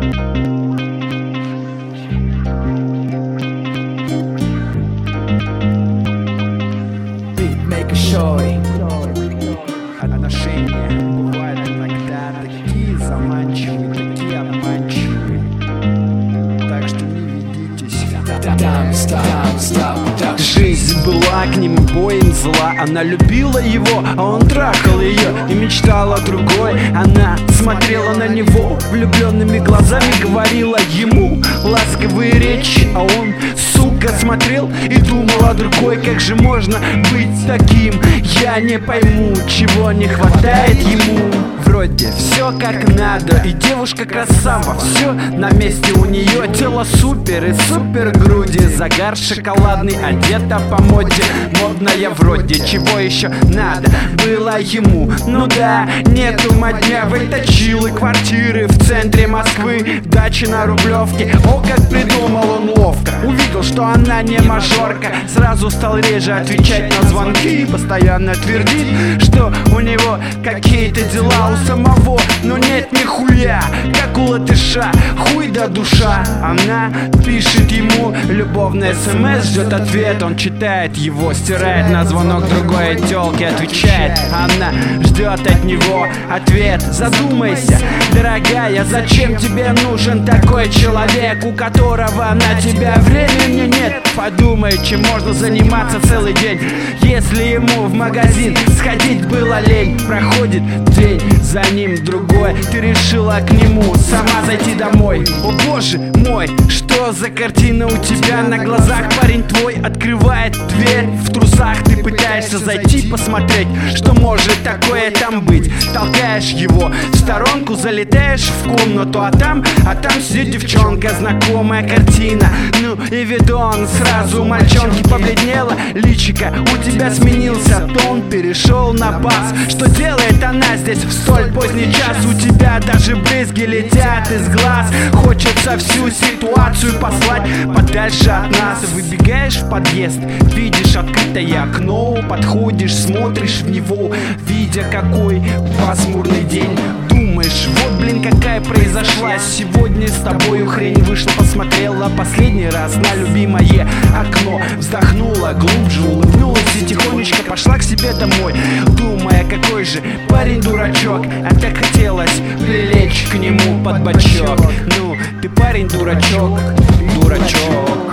Отношения бывают иногда такие заманчивые, такие обманчивые. Так что не ведитесь. Жизнь была к ним боем зла. Она любила его, а он трахал ее и мечтала о другой. Она смотрела на него влюбленными глазами, говорила ему ласковые речи, а он, сука, смотрел и думал о другой. Как же можно быть таким? Я не пойму, чего не хватает ему. Вроде все как надо, и девушка красава, все на месте у нее, тело супер и супер груди, загар шоколадный, одета по моде, модная вроде. Чего еще надо было ему? Ну да, нету моднявой точилы, квартиры в центре Москвы, дачи на Рублевке. О, как придумал он ловко, увидел, что она не мажорка, сразу стал реже отвечать на звонки, постоянно твердит, что у него какие-то дела у самого, но нет нихуя, как у латыша, хуй да душа. Она пишет ему любовный смс, ждет ответ, он читает его, стирает на звонок другой тёлки, отвечает. Она ждет от него ответ. Задумайся, дорогая, зачем тебе нужен такой человек, у которого на тебя времени нет? Подумай, чем можно заниматься целый день, если ему в магазин сходить было лень. Проходит день, за ним другой, ты решила к нему сама зайти домой. О боже мой, что за картина у тебя на глазах? Парень твой открывает дверь в трусах, ты пытаешься зайти посмотреть, что может такое там быть. Толкаешь его в сторонку, залетаешь в комнату, а там сидит девчонка, знакомая картина. Ну и видон, сразу мальчонки побледнела личика, у тебя сменился тон, перешел на бас. Что делает она здесь в столь поздний час? У тебя даже брызги летят из глаз. Хочется всю ситуацию послать подальше от нас. Выбегаешь в подъезд, видишь открытое окно, подходишь, смотришь в него, видя какой пасмурный день. Думаешь, вот блин, какая произошла сегодня с тобою хрень вышла. Посмотрела последний раз на любимое окно, вздохнула глубже, улыбнулась и тихонечко пошла к себе домой, думая, какой же парень дурачок. А так хотелось прилечь к нему под бочок. Ну, ты парень дурачок, дурачок.